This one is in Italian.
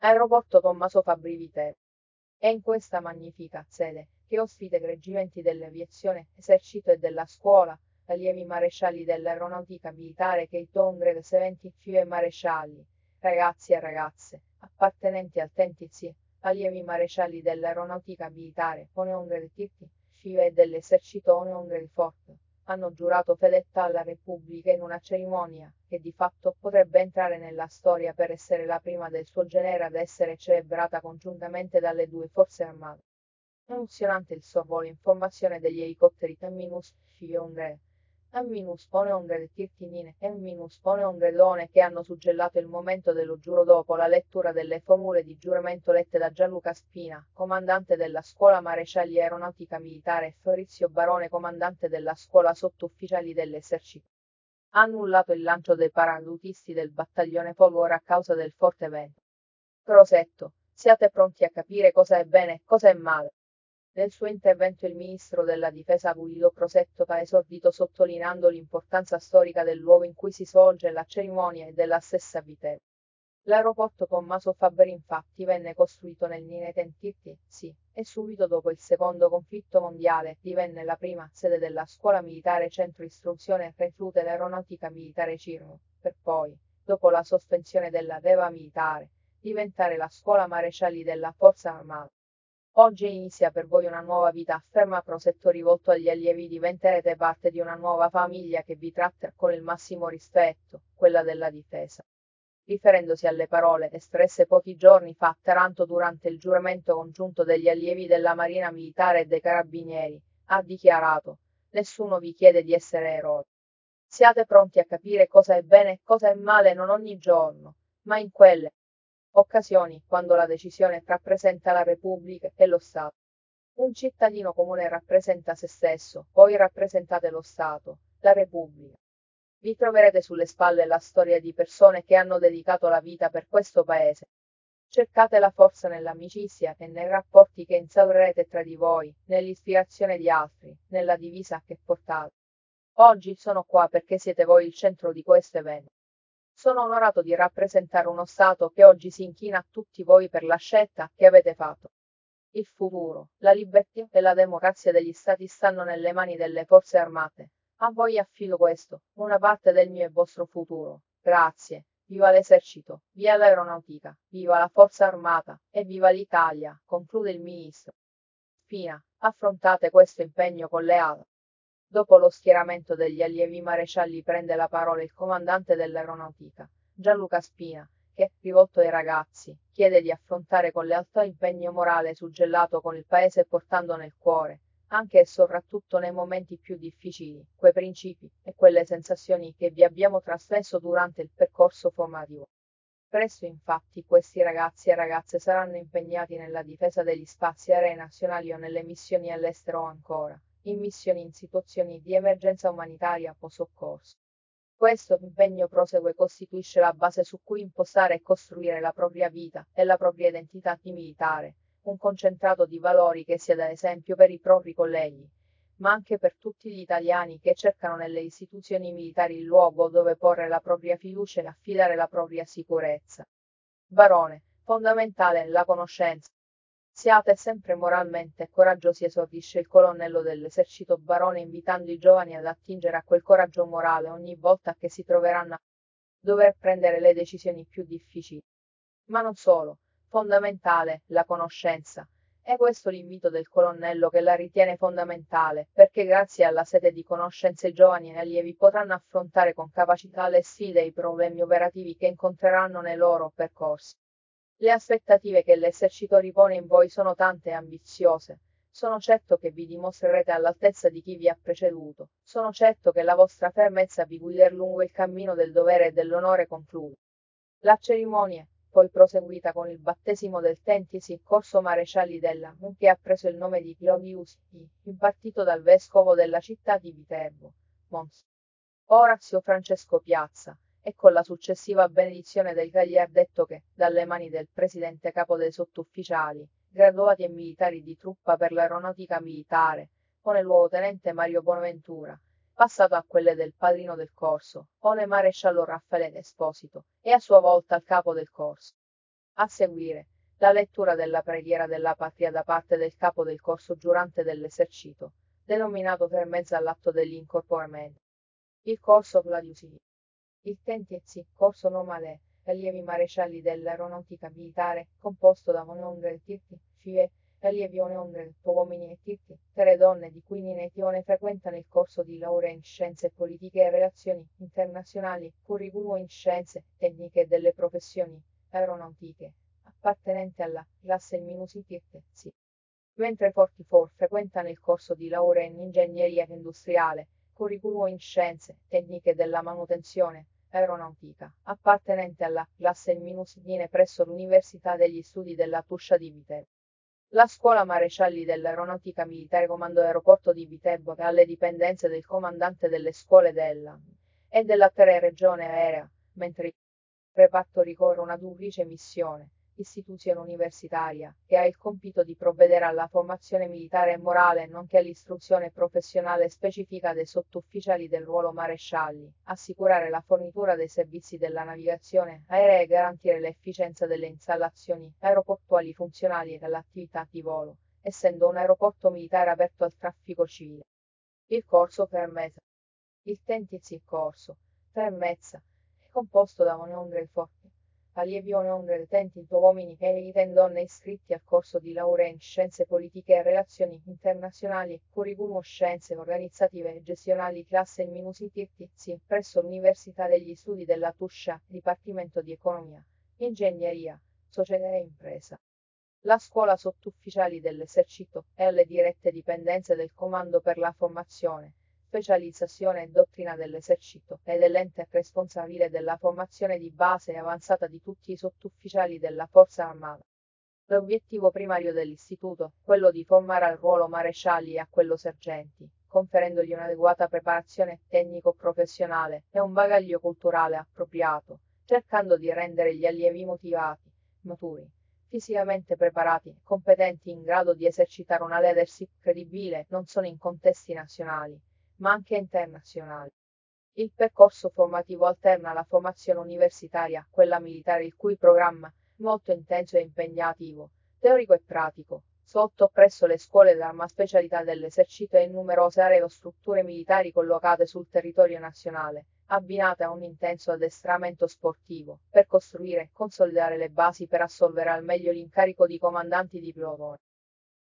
Aeroporto Tommaso Fabri Viterbo. È in questa magnifica sede che ospita i reggimenti dell'aviazione, esercito e della scuola, allievi marescialli dell'aeronautica militare che i Tongred 75 marescialli, ragazzi e ragazze, appartenenti al TNTC, allievi marescialli dell'aeronautica militare, Oneongred 35 e dell'esercito Oneongred Fort, hanno giurato fedeltà alla Repubblica in una cerimonia che di fatto potrebbe entrare nella storia per essere la prima del suo genere ad essere celebrata congiuntamente dalle due forze armate. Emozionante il sorvolo in formazione degli elicotteri T-4 T-13 e T-13 che hanno suggellato il momento dello giuro dopo la lettura delle formule di giuramento lette da Gianluca Spina, comandante della Scuola Marescialli Aeronautica Militare e Fabrizio Barone, comandante della Scuola Sottufficiali dell'Esercito. Ha annullato il lancio dei paracadutisti del battaglione Folgore a causa del forte vento. Crosetto, siate pronti a capire cosa è bene e cosa è male. Nel suo intervento il ministro della difesa Guido Crosetto ha esordito sottolineando l'importanza storica del luogo in cui si svolge la cerimonia e della stessa Viterbo. L'aeroporto Tommaso Fabri infatti venne costruito nel 1930, sì, e subito dopo il secondo conflitto mondiale divenne la prima sede della scuola militare centro istruzione e reclute l'aeronautica militare Cirmo, per poi, dopo la sospensione della leva militare, diventare la scuola marescialli della Forza Armata. Oggi inizia per voi una nuova vita, afferma Crosetto rivolto agli allievi, diventerete parte di una nuova famiglia che vi tratta con il massimo rispetto, quella della difesa. Riferendosi alle parole espresse pochi giorni fa a Taranto durante il giuramento congiunto degli allievi della Marina Militare e dei Carabinieri, ha dichiarato: nessuno vi chiede di essere eroi. Siate pronti a capire cosa è bene e cosa è male non ogni giorno, ma in quelle occasioni, quando la decisione rappresenta la Repubblica e lo Stato. Un cittadino comune rappresenta se stesso, voi rappresentate lo Stato, la Repubblica. Vi troverete sulle spalle la storia di persone che hanno dedicato la vita per questo paese. Cercate la forza nell'amicizia e nei rapporti che instaurerete tra di voi, nell'ispirazione di altri, nella divisa che portate. Oggi sono qua perché siete voi il centro di questo evento. Sono onorato di rappresentare uno Stato che oggi si inchina a tutti voi per la scelta che avete fatto. Il futuro, la libertà e la democrazia degli Stati stanno nelle mani delle forze armate. A voi affido questo, una parte del mio e vostro futuro. Grazie. Viva l'esercito, viva l'aeronautica, viva la forza armata, e viva l'Italia, conclude il ministro. Spina, affrontate questo impegno con lealtà. Dopo lo schieramento degli allievi marescialli prende la parola il comandante dell'aeronautica, Gianluca Spina, che, rivolto ai ragazzi, chiede di affrontare con lealtà l'impegno morale suggellato con il paese portando nel cuore, anche e soprattutto nei momenti più difficili, quei principi e quelle sensazioni che vi abbiamo trasmesso durante il percorso formativo. Presto infatti questi ragazzi e ragazze saranno impegnati nella difesa degli spazi aerei nazionali o nelle missioni all'estero o ancora, in missioni in situazioni di emergenza umanitaria o soccorso. Questo impegno prosegue costituisce la base su cui impostare e costruire la propria vita e la propria identità di militare, un concentrato di valori che sia da esempio per i propri colleghi, ma anche per tutti gli italiani che cercano nelle istituzioni militari il luogo dove porre la propria fiducia e affidare la propria sicurezza. Barone, fondamentale è la conoscenza. Siate sempre moralmente coraggiosi, esordisce il colonnello dell'esercito Barone invitando i giovani ad attingere a quel coraggio morale ogni volta che si troveranno a dover prendere le decisioni più difficili. Ma non solo, fondamentale, la conoscenza. È questo l'invito del colonnello che la ritiene fondamentale, perché grazie alla sete di conoscenze i giovani e allievi potranno affrontare con capacità le sfide e i problemi operativi che incontreranno nei loro percorsi. Le aspettative che l'esercito ripone in voi sono tante e ambiziose. Sono certo che vi dimostrerete all'altezza di chi vi ha preceduto. Sono certo che la vostra fermezza vi guiderà lungo il cammino del dovere e dell'onore conclude. La cerimonia, poi proseguita con il battesimo del Tentisi, corso marescialli della, che ha preso il nome di Claudius I, impartito dal vescovo della città di Viterbo, Mons. Orazio Francesco Piazza, e con la successiva benedizione del gagliardetto che, dalle mani del presidente capo dei sottufficiali, graduati e militari di truppa per l'aeronautica militare, pone luogotenente Mario Bonaventura, passato a quelle del padrino del corso, pone maresciallo Raffaele Esposito, e a sua volta al capo del corso. A seguire, la lettura della preghiera della patria da parte del capo del corso giurante dell'esercito, denominato per mezzo all'atto dell'incorporamento. Il corso Gladius I. Il Tentiezi, corso nomade, allievi marescialli dell'aeronautica militare, composto da 100 fie, allievi 100 uomini e tirchi, 3 donne di cui Ninetione frequentano il corso di laurea in scienze politiche e relazioni internazionali, curriculum in scienze tecniche delle professioni aeronautiche, appartenente alla classe Minusi Tirtezi. Mentre 44 frequentano il corso di laurea in ingegneria industriale, curriculum in scienze tecniche della manutenzione aeronautica, appartenente alla classe Minusine presso l'Università degli Studi della Tuscia di Viterbo. La Scuola Marescialli dell'Aeronautica Militare Comando Aeroporto di Viterbo che ha le dipendenze del comandante delle scuole della e della 3 Regione Aerea, mentre il reparto ricorre una duplice missione, istituzione universitaria, che ha il compito di provvedere alla formazione militare e morale nonché all'istruzione professionale specifica dei sottufficiali del ruolo marescialli, assicurare la fornitura dei servizi della navigazione aerea e garantire l'efficienza delle installazioni aeroportuali funzionali all'attività di volo, essendo un aeroporto militare aperto al traffico civile. Il corso permette il Tentizi corso, fermezza, è composto da 100 forti, allievi 100 uomini e 10 donne iscritti al corso di laurea in scienze politiche e relazioni internazionali, curriculum scienze organizzative e gestionali classe in Minusiti Tizi, presso l'Università degli Studi della Tuscia, Dipartimento di Economia, Ingegneria, Società e Impresa. La scuola sottufficiali dell'esercito è alle dirette dipendenze del Comando per la Formazione, Specializzazione e Dottrina dell'Esercito e dell'ente responsabile della formazione di base e avanzata di tutti i sottufficiali della Forza Armata. L'obiettivo primario dell'istituto, quello di formare al ruolo marescialli e a quello sergenti, conferendogli un'adeguata preparazione tecnico-professionale e un bagaglio culturale appropriato, cercando di rendere gli allievi motivati, maturi, fisicamente preparati, competenti in grado di esercitare una leadership credibile non solo in contesti nazionali, ma anche internazionali. Il percorso formativo alterna la formazione universitaria, quella militare il cui programma, molto intenso e impegnativo, teorico e pratico, sotto presso le scuole d'arma specialità dell'esercito e in numerose aree o strutture militari collocate sul territorio nazionale, abbinate a un intenso addestramento sportivo, per costruire e consolidare le basi per assolvere al meglio l'incarico di comandanti di pelotone.